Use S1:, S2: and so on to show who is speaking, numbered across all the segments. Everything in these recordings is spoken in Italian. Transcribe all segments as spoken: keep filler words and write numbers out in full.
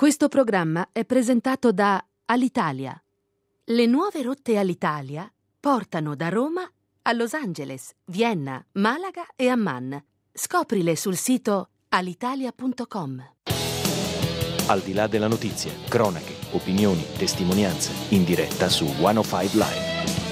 S1: Questo programma è presentato da Alitalia. Le nuove rotte Alitalia portano da Roma a Los Angeles, Vienna, Malaga e Amman. Scoprile sul sito alitalia punto com.
S2: Al di là della notizia, cronache, opinioni, testimonianze, in diretta su centocinque Live.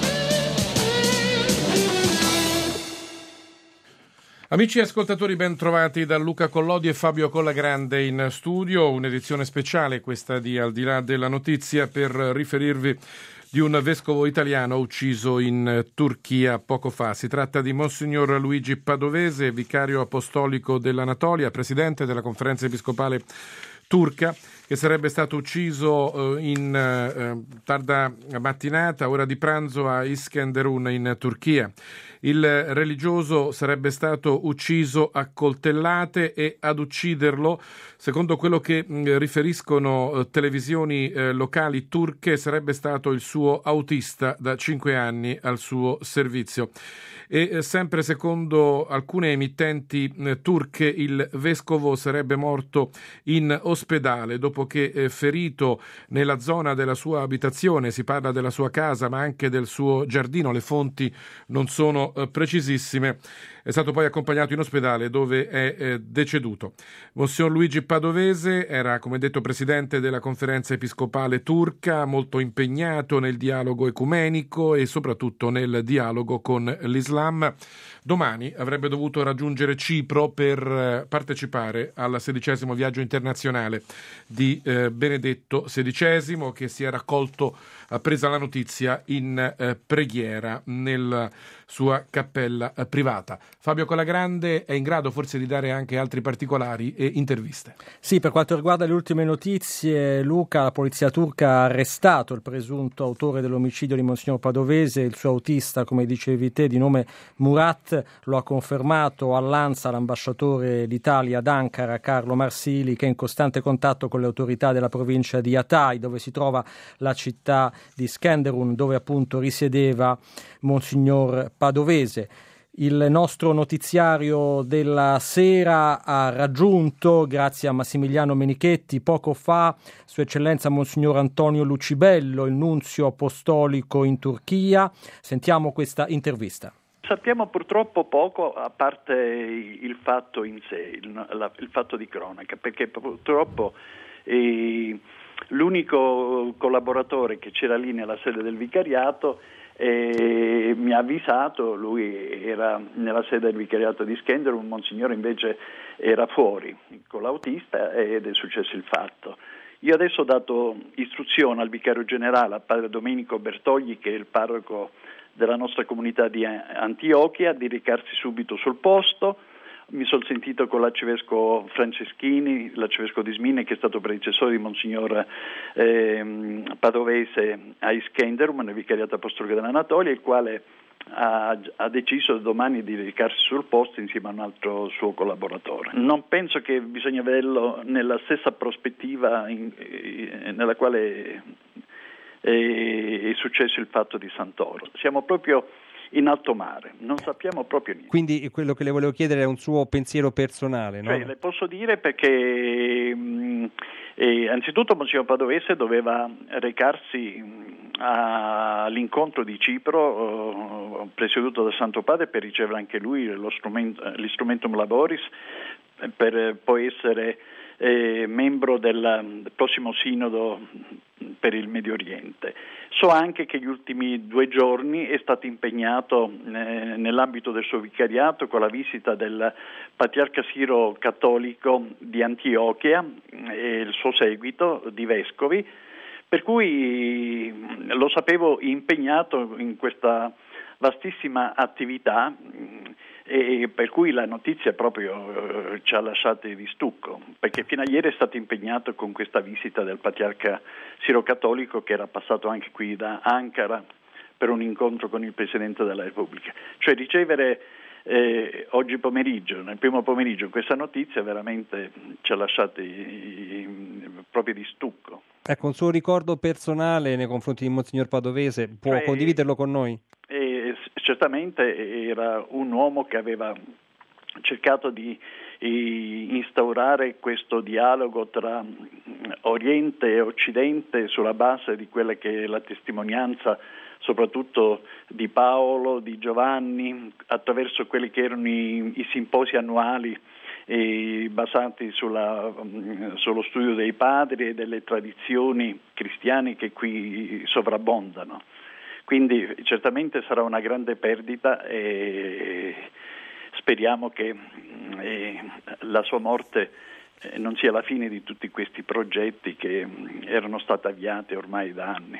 S3: Amici ascoltatori, ben trovati da Luca Collodi e Fabio Collagrande in studio. Un'edizione speciale questa di Al di là della notizia per riferirvi di un vescovo italiano ucciso in Turchia poco fa. Si tratta di Monsignor Luigi Padovese, vicario apostolico dell'Anatolia, presidente della Conferenza Episcopale turca, che sarebbe stato ucciso in eh, tarda mattinata, ora di pranzo, a Iskenderun in Turchia. Il religioso sarebbe stato ucciso a coltellate e ad ucciderlo, secondo quello che mh, riferiscono eh, televisioni eh, locali turche, sarebbe stato il suo autista da cinque anni al suo servizio. E eh, sempre secondo alcune emittenti eh, turche, il vescovo sarebbe morto in ospedale dopo che eh, ferito nella zona della sua abitazione. Si parla della sua casa ma anche del suo giardino, le fonti non sono precisissime. È stato poi accompagnato in ospedale dove è eh, deceduto. Monsignor Luigi Padovese era, come detto, presidente della Conferenza Episcopale turca, molto impegnato nel dialogo ecumenico e soprattutto nel dialogo con l'Islam. Domani avrebbe dovuto raggiungere Cipro per eh, partecipare al sedicesimo viaggio internazionale di eh, Benedetto sedicesimo, che si era accolto, appresa la notizia, in eh, preghiera nella sua cappella eh, privata. Fabio Collagrande è in grado forse di dare anche altri particolari e interviste.
S4: Sì, per quanto riguarda le ultime notizie, Luca, la polizia turca ha arrestato il presunto autore dell'omicidio di Monsignor Padovese, il suo autista, come dicevi te, di nome Murat. Lo ha confermato all'ANSA l'ambasciatore d'Italia ad Ankara, Carlo Marsili, che è in costante contatto con le autorità della provincia di Hatay, dove si trova la città di Iskenderun, dove appunto risiedeva Monsignor Padovese. Il nostro notiziario della sera ha raggiunto, grazie a Massimiliano Menichetti, poco fa Sua Eccellenza Monsignor Antonio Lucibello, il nunzio apostolico in Turchia. Sentiamo questa intervista.
S5: Sappiamo purtroppo poco, a parte il fatto in sé, il, la, il fatto di cronaca, perché purtroppo eh, l'unico collaboratore che c'era lì nella sede del vicariato eh, mi ha avvisato, lui era nella sede del vicariato di Iskenderun, un monsignore invece era fuori con l'autista ed è successo il fatto. Io adesso ho dato istruzione al vicario generale, a padre Domenico Bertogli, che è il parroco della nostra comunità di Antiochia, di recarsi subito sul posto. Mi sono sentito con l'arcivescovo Franceschini, l'arcivescovo di Smine, che è stato predecessore di Monsignor eh, Padovese a Iskenderun, nel vicariato apostolico dell'Anatolia, il quale ha, ha deciso domani di recarsi sul posto insieme a un altro suo collaboratore. Non penso che bisogna vederlo nella stessa prospettiva in, in, nella quale è successo il fatto di Santoro. Siamo proprio in alto mare, non sappiamo proprio niente.
S6: Quindi quello che le volevo chiedere è un suo pensiero personale, no?
S5: Cioè, le posso dire perché mh, eh, anzitutto Monsignor Padovese doveva recarsi mh, all'incontro di Cipro, eh, presieduto da Santo Padre, per ricevere anche lui lo strumento, l'Instrumentum Laboris, per poi essere eh, membro del, del prossimo sinodo per il Medio Oriente. So anche che gli ultimi due giorni è stato impegnato eh, nell'ambito del suo vicariato con la visita del patriarca Siro cattolico di Antiochia e il suo seguito di vescovi, per cui lo sapevo impegnato in questa vastissima attività, e per cui la notizia proprio eh, ci ha lasciati di stucco, perché fino a ieri è stato impegnato con questa visita del patriarca Siro-Cattolico, che era passato anche qui da Ankara per un incontro con il Presidente della Repubblica. Cioè ricevere eh, oggi pomeriggio, nel primo pomeriggio, questa notizia veramente ci ha lasciati proprio di stucco.
S6: Ecco, un suo ricordo personale nei confronti di Monsignor Padovese, può
S5: cioè,
S6: condividerlo con noi?
S5: Eh, certamente era un uomo che aveva cercato di instaurare questo dialogo tra Oriente e Occidente sulla base di quella che è la testimonianza soprattutto di Paolo, di Giovanni, attraverso quelli che erano i, i simposi annuali eh, basati sulla, sullo studio dei padri e delle tradizioni cristiane che qui sovrabbondano. Quindi certamente sarà una grande perdita e speriamo che eh, la sua morte eh, non sia la fine di tutti questi progetti che erano stati avviati ormai da anni.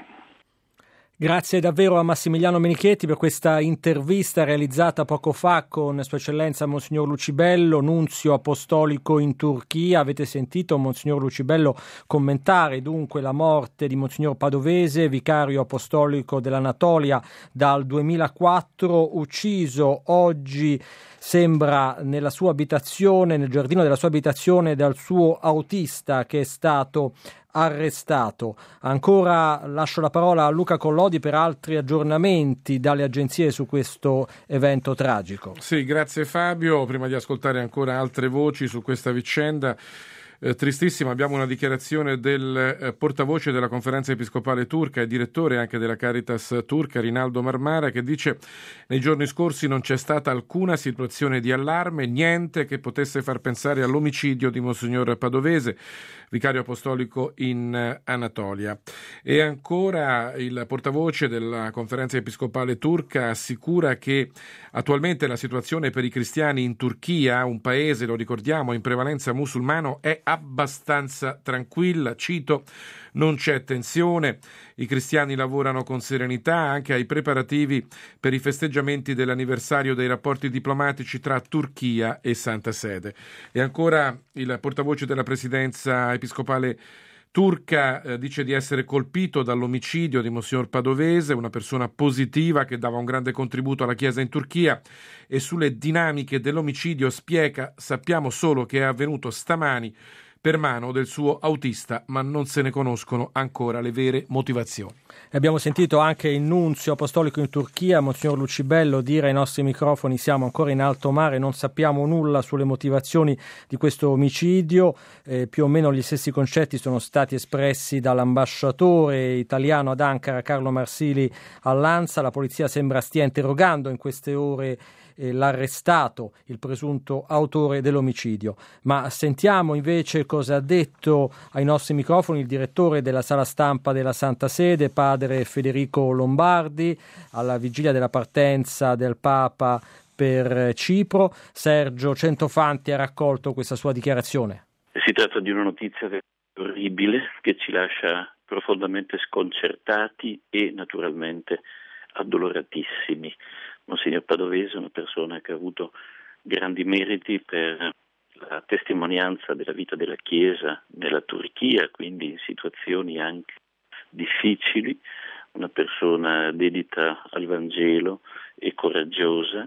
S4: Grazie davvero a Massimiliano Menichetti per questa intervista realizzata poco fa con Sua Eccellenza Monsignor Lucibello, nunzio apostolico in Turchia. Avete sentito Monsignor Lucibello commentare dunque la morte di Monsignor Padovese, vicario apostolico dell'Anatolia dal duemilaquattro, ucciso oggi, sembra, nella sua abitazione, nel giardino della sua abitazione, dal suo autista che è stato arrestato. Ancora lascio la parola a Luca Collodi per altri aggiornamenti dalle agenzie su questo evento tragico.
S3: Sì, grazie Fabio. Prima di ascoltare ancora altre voci su questa vicenda eh, tristissima, abbiamo una dichiarazione del eh, portavoce della Conferenza Episcopale Turca e direttore anche della Caritas Turca, Rinaldo Marmara, che dice: nei giorni scorsi non c'è stata alcuna situazione di allarme, niente che potesse far pensare all'omicidio di Monsignor Padovese, vicario apostolico in Anatolia. E ancora il portavoce della Conferenza Episcopale Turca assicura che attualmente la situazione per i cristiani in Turchia, un paese, lo ricordiamo, in prevalenza musulmano, è abbastanza tranquilla. Cito: non c'è tensione, i cristiani lavorano con serenità anche ai preparativi per i festeggiamenti dell'anniversario dei rapporti diplomatici tra Turchia e Santa Sede. E ancora il portavoce della Presidenza Episcopale turca eh, dice di essere colpito dall'omicidio di Monsignor Padovese, una persona positiva che dava un grande contributo alla Chiesa in Turchia, e sulle dinamiche dell'omicidio spiega: sappiamo solo che è avvenuto stamani per mano del suo autista, ma non se ne conoscono ancora le vere motivazioni.
S4: Abbiamo sentito anche il nunzio apostolico in Turchia, Monsignor Lucibello, dire ai nostri microfoni: siamo ancora in alto mare, non sappiamo nulla sulle motivazioni di questo omicidio. Eh, più o meno gli stessi concetti sono stati espressi dall'ambasciatore italiano ad Ankara, Carlo Marsili, all'ANSA. La polizia sembra stia interrogando in queste ore eh, l'arrestato, il presunto autore dell'omicidio. Ma sentiamo invece cosa ha detto ai nostri microfoni il direttore della sala stampa della Santa Sede, padre Federico Lombardi, alla vigilia della partenza del Papa per Cipro. Sergio Centofanti ha raccolto questa sua dichiarazione.
S7: Si tratta di una notizia orribile che ci lascia profondamente sconcertati e naturalmente addoloratissimi. Monsignor Padovese è una persona che ha avuto grandi meriti per la testimonianza della vita della Chiesa nella Turchia, quindi in situazioni anche difficili, una persona dedita al Vangelo e coraggiosa,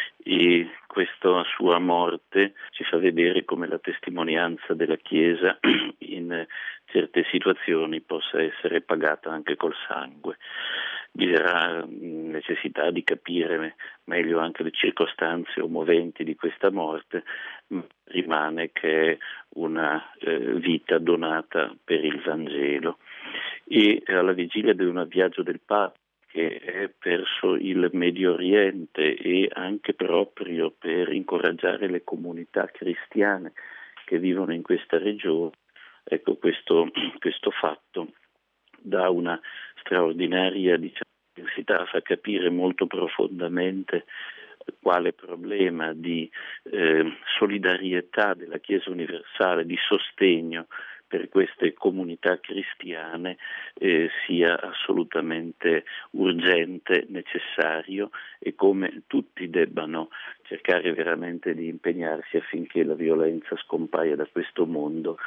S7: e questa sua morte ci fa vedere come la testimonianza della Chiesa in certe situazioni possa essere pagata anche col sangue. Vi sarà necessità di capire meglio anche le circostanze o moventi di questa morte, ma rimane che è una eh, vita donata per il Vangelo. E alla vigilia di un viaggio del Papa che è verso il Medio Oriente e anche proprio per incoraggiare le comunità cristiane che vivono in questa regione, ecco, questo, questo fatto dà una straordinaria, diciamo, necessità, fa capire molto profondamente quale problema di eh, solidarietà della Chiesa universale, di sostegno per queste comunità cristiane eh, sia assolutamente urgente, necessario, e come tutti debbano cercare veramente di impegnarsi affinché la violenza scompaia da questo mondo.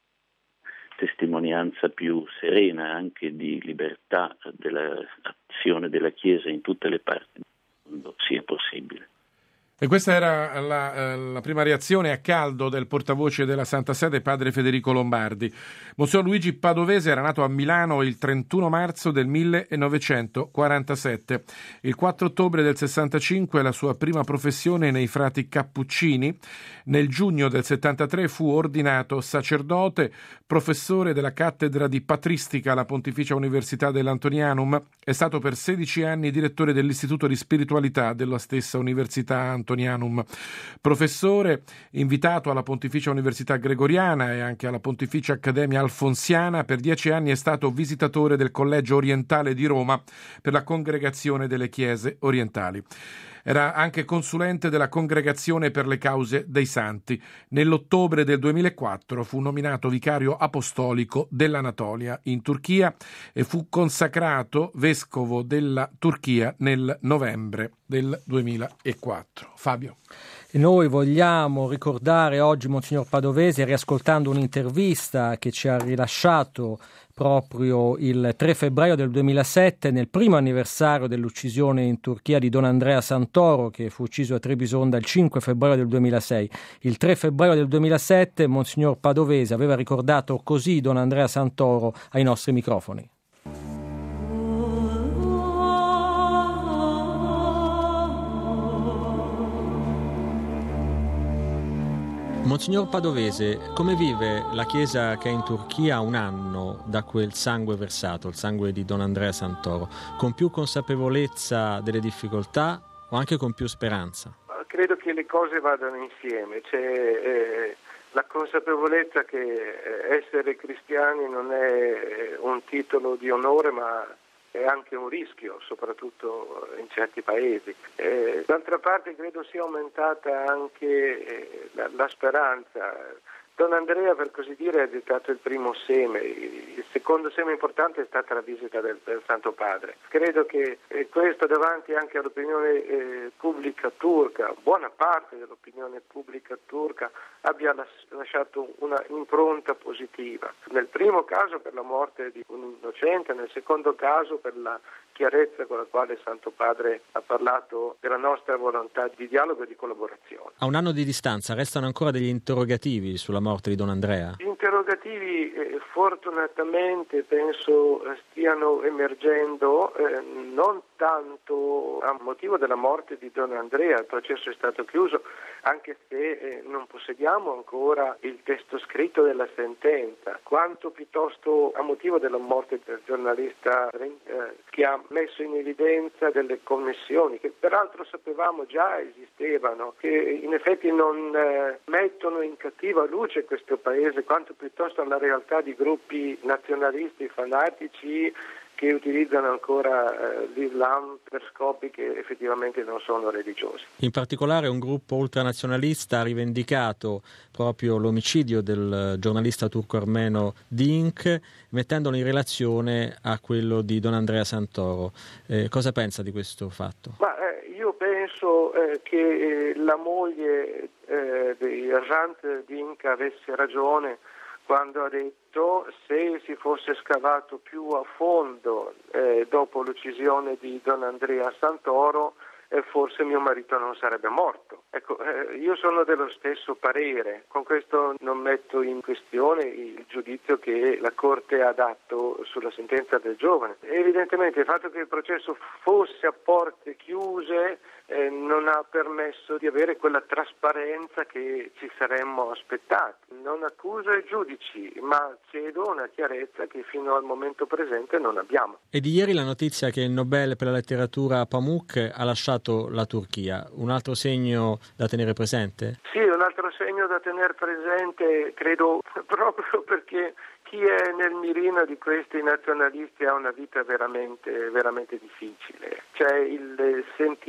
S7: Testimonianza più serena anche di libertà dell'azione della Chiesa in tutte le parti del mondo sia possibile.
S3: E questa era la, la prima reazione a caldo del portavoce della Santa Sede, padre Federico Lombardi. Monsignor Luigi Padovese era nato a Milano il trentuno marzo del millenovecentoquarantasette. Il quattro ottobre del sessantacinque la sua prima professione nei frati Cappuccini. Nel giugno del settantatré fu ordinato sacerdote, professore della cattedra di patristica alla Pontificia Università dell'Antonianum. È stato per sedici anni direttore dell'Istituto di Spiritualità della stessa Università Antonianum. Professore, invitato alla Pontificia Università Gregoriana e anche alla Pontificia Accademia Alfonsiana, per dieci anni è stato visitatore del Collegio Orientale di Roma per la Congregazione delle Chiese Orientali. Era anche consulente della Congregazione per le Cause dei Santi. Nell'ottobre del duemilaquattro fu nominato vicario apostolico dell'Anatolia in Turchia e fu consacrato vescovo della Turchia nel novembre del duemilaquattro. Fabio.
S4: E noi vogliamo ricordare oggi Monsignor Padovese riascoltando un'intervista che ci ha rilasciato proprio il tre febbraio del duemilasette, nel primo anniversario dell'uccisione in Turchia di Don Andrea Santoro, che fu ucciso a Trebisonda il cinque febbraio del duemilasei. Il tre febbraio del duemilasette Monsignor Padovese aveva ricordato così Don Andrea Santoro ai nostri microfoni. Monsignor Padovese, come vive la Chiesa che è in Turchia a un anno da quel sangue versato, il sangue di Don Andrea Santoro? Con più consapevolezza delle difficoltà o anche con più speranza?
S8: Credo che le cose vadano insieme. C'è eh, la consapevolezza che eh, essere cristiani non è un titolo di onore, ma è anche un rischio, soprattutto in certi paesi. Eh, d'altra parte credo sia aumentata anche eh, la, la speranza. Don Andrea, per così dire, ha gettato il primo seme. Il secondo seme importante è stata la visita del, del Santo Padre. Credo che eh, questo, davanti anche all'opinione eh, pubblica turca, buona parte dell'opinione pubblica turca, abbia las- lasciato una impronta positiva. Nel primo caso per la morte di un innocente, nel secondo caso per la chiarezza con la quale il Santo Padre ha parlato della nostra volontà di dialogo e di collaborazione.
S4: A un anno di distanza restano ancora degli interrogativi sulla morte di Don Andrea?
S8: Gli interrogativi eh, fortunatamente penso stiano emergendo, eh, non tanto a motivo della morte di Don Andrea. Il processo è stato chiuso, anche se eh, non possediamo ancora il testo scritto della sentenza, quanto piuttosto a motivo della morte del giornalista eh, che ha messo in evidenza delle connessioni che peraltro sapevamo già esistevano, che in effetti non eh, mettono in cattiva luce questo paese, quanto piuttosto alla realtà di gruppi nazionalisti fanatici che utilizzano ancora eh, l'Islam per scopi che effettivamente non sono religiosi.
S4: In particolare un gruppo ultranazionalista ha rivendicato proprio l'omicidio del giornalista turco-armeno Dink, mettendolo in relazione a quello di Don Andrea Santoro. Eh, cosa pensa di questo fatto?
S8: Ma, eh, io penso eh, che eh, la moglie eh, di Hrant Dink avesse ragione quando ha detto: se si fosse scavato più a fondo eh, dopo l'uccisione di Don Andrea Santoro, eh, forse mio marito non sarebbe morto. Ecco, eh, io sono dello stesso parere. Con questo non metto in questione il giudizio che la Corte ha dato sulla sentenza del giovane. Evidentemente il fatto che il processo fosse a porte chiuse eh, non ha permesso di avere quella trasparenza che ci saremmo aspettati. Non accuso i giudici, ma chiedo una chiarezza che fino al momento presente non abbiamo.
S4: E di ieri la notizia che il Nobel per la letteratura Pamuk ha lasciato la Turchia. Un altro segno da tenere presente?
S8: Sì, un altro segno da tenere presente, credo, proprio perché chi è nel mirino di questi nazionalisti ha una vita veramente, veramente difficile. Cioè il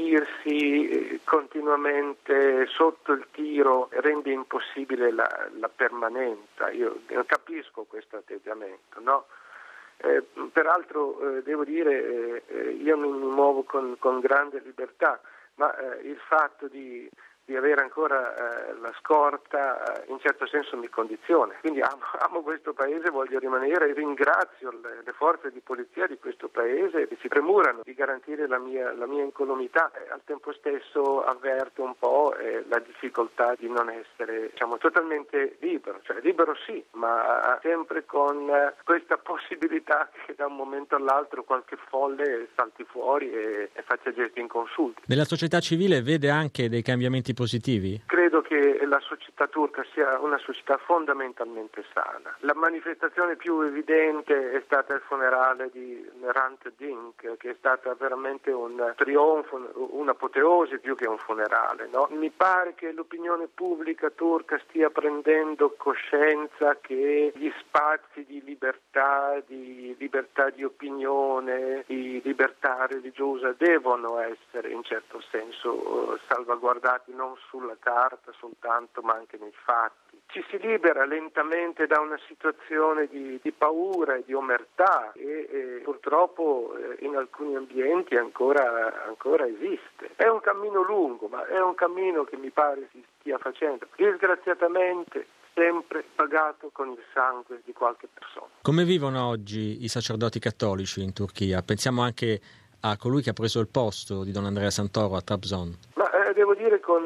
S8: sentirsi continuamente sotto il tiro rende impossibile la, la permanenza. Io capisco questo atteggiamento, no? Eh, peraltro eh, devo dire, eh, io mi muovo con, con grande libertà, ma eh, il fatto di di avere ancora eh, la scorta eh, in certo senso mi condiziona. Quindi amo, amo questo paese, voglio rimanere e ringrazio le, le forze di polizia di questo paese che si premurano di garantire la mia, la mia incolumità. E al tempo stesso avverto un po' eh, la difficoltà di non essere, diciamo, totalmente libero, cioè libero sì, ma sempre con eh, questa possibilità che da un momento all'altro qualche folle salti fuori e, e faccia gesti inconsulti.
S4: Nella società civile vede anche dei cambiamenti positivi?
S8: Credo che la società turca sia una società fondamentalmente sana. La manifestazione più evidente è stata il funerale di Hrant Dink, che è stata veramente un trionfo, un'apoteosi più che un funerale, no? Mi pare che l'opinione pubblica turca stia prendendo coscienza che gli spazi di libertà, di libertà di opinione, di libertà religiosa devono essere in certo senso salvaguardati non sulla carta soltanto ma anche nei fatti. Ci si libera lentamente da una situazione di, di paura e di omertà e, e purtroppo eh, in alcuni ambienti ancora, ancora esiste. È un cammino lungo, ma è un cammino che mi pare si stia facendo. Disgraziatamente sempre pagato con il sangue di qualche persona.
S4: Come vivono oggi i sacerdoti cattolici in Turchia? Pensiamo anche a colui che ha preso il posto di Don Andrea Santoro a Trabzon.
S8: Ma eh, devo dire con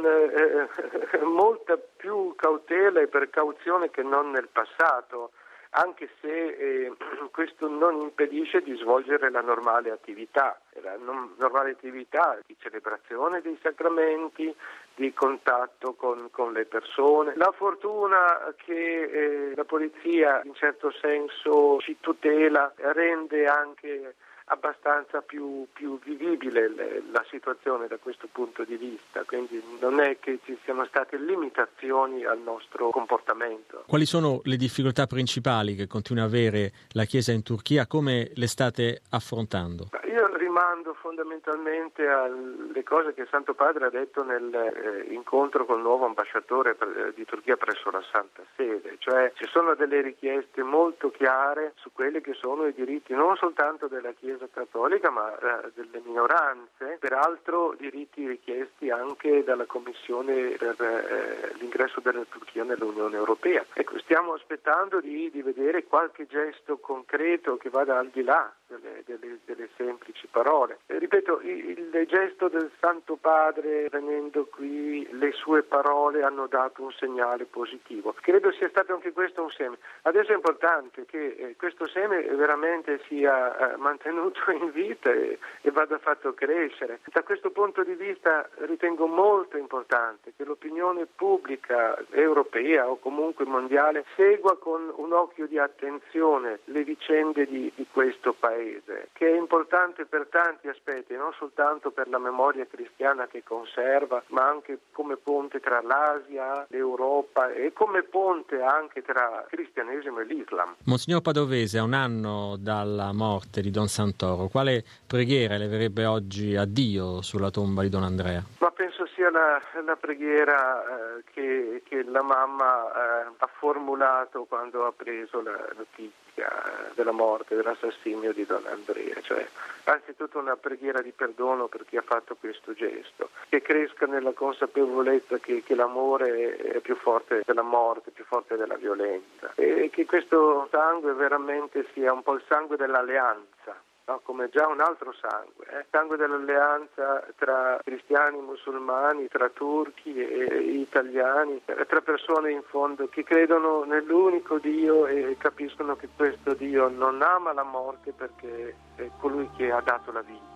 S8: eh, molta più cautela e precauzione che non nel passato, anche se eh, questo non impedisce di svolgere la normale attività, la non, normale attività di celebrazione dei sacramenti, di contatto con, con le persone. La fortuna che eh, la polizia in certo senso ci tutela rende anche abbastanza più, più vivibile le, la situazione da questo punto di vista, quindi non è che ci siano state limitazioni al nostro comportamento.
S4: Quali sono le difficoltà principali che continua a avere la Chiesa in Turchia? Come le state affrontando?
S8: Io rimando fondamentalmente alle cose che il Santo Padre ha detto nell'incontro eh, col nuovo ambasciatore per, di Turchia presso la Santa Sede, cioè ci sono delle richieste molto chiare su quelli che sono i diritti non soltanto della Chiesa cattolica ma eh, delle minoranze, peraltro diritti richiesti anche dalla Commissione per eh, l'ingresso della Turchia nell'Unione Europea. Ecco, stiamo aspettando di, di vedere qualche gesto concreto che vada al di là delle, delle, delle semplici parole. E, ripeto, il, il gesto del Santo Padre venendo qui, le sue parole hanno dato un segnale positivo. Credo sia stato anche questo un seme. Adesso è importante che eh, questo seme veramente sia eh, mantenuto in vita e, e vada fatto crescere. Da questo punto di vista ritengo molto importante che l'opinione pubblica europea o comunque mondiale segua con un occhio di attenzione le vicende di, di questo paese, che è importante per tanti aspetti, non soltanto per la memoria cristiana che conserva, ma anche come ponte tra l'Asia, l'Europa e come ponte anche tra il cristianesimo e l'Islam.
S4: Monsignor Padovese, a un anno dalla morte di Don Santoro, quale preghiera le verrebbe oggi a Dio sulla tomba di Don Andrea?
S8: Ma penso sia la, la preghiera eh, che, che la mamma eh, ha formulato quando ha preso la notizia della morte, dell'assassinio di Don Andrea, cioè anzitutto una preghiera di perdono per chi ha fatto questo gesto, che cresca nella consapevolezza che, che l'amore è più forte della morte, più forte della violenza e che questo sangue veramente sia un po' il sangue dell'alleanza. No, come già un altro sangue, eh? sangue dell'alleanza tra cristiani, musulmani, tra turchi e italiani, tra persone in fondo che credono nell'unico Dio e capiscono che questo Dio non ama la morte perché è colui che ha dato la vita.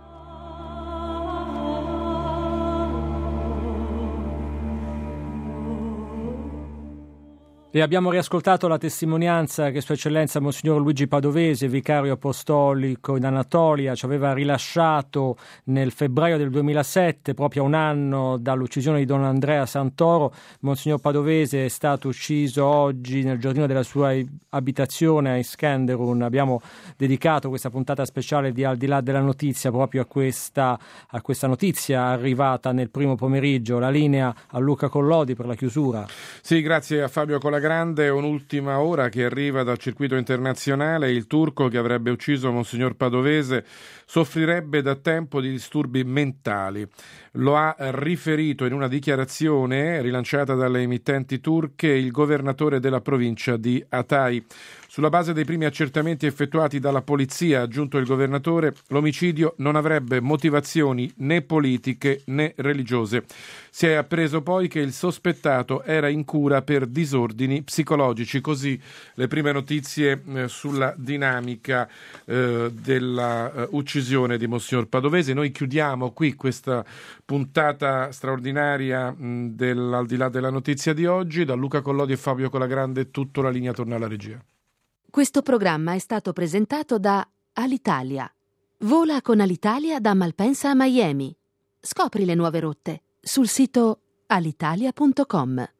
S4: E abbiamo riascoltato la testimonianza che Sua Eccellenza Monsignor Luigi Padovese, vicario apostolico in Anatolia, ci aveva rilasciato nel febbraio del duemilasette, proprio a un anno dall'uccisione di Don Andrea Santoro. Monsignor Padovese è stato ucciso oggi nel giardino della sua abitazione a Iskenderun. Abbiamo dedicato questa puntata speciale di Al di là della notizia proprio a questa, a questa notizia arrivata nel primo pomeriggio. La linea a Luca Collodi per la chiusura.
S3: Sì, grazie a Fabio Collagrande. Colagrande, un'ultima ora che arriva dal circuito internazionale. Il turco che avrebbe ucciso Monsignor Padovese soffrirebbe da tempo di disturbi mentali. Lo ha riferito in una dichiarazione rilanciata dalle emittenti turche il governatore della provincia di Hatay. Sulla base dei primi accertamenti effettuati dalla polizia, ha aggiunto il governatore, l'omicidio non avrebbe motivazioni né politiche né religiose. Si è appreso poi che il sospettato era in cura per disordini psicologici. Così le prime notizie eh, sulla dinamica eh, della eh, uccisione di Monsignor Padovese. Noi chiudiamo qui questa puntata straordinaria mh, dell'Al di là della notizia di oggi. Da Luca Collodi e Fabio Colagrande, tutto, la linea torna alla regia.
S1: Questo programma è stato presentato da Alitalia. Vola con Alitalia da Malpensa a Miami. Scopri le nuove rotte sul sito alitalia punto com.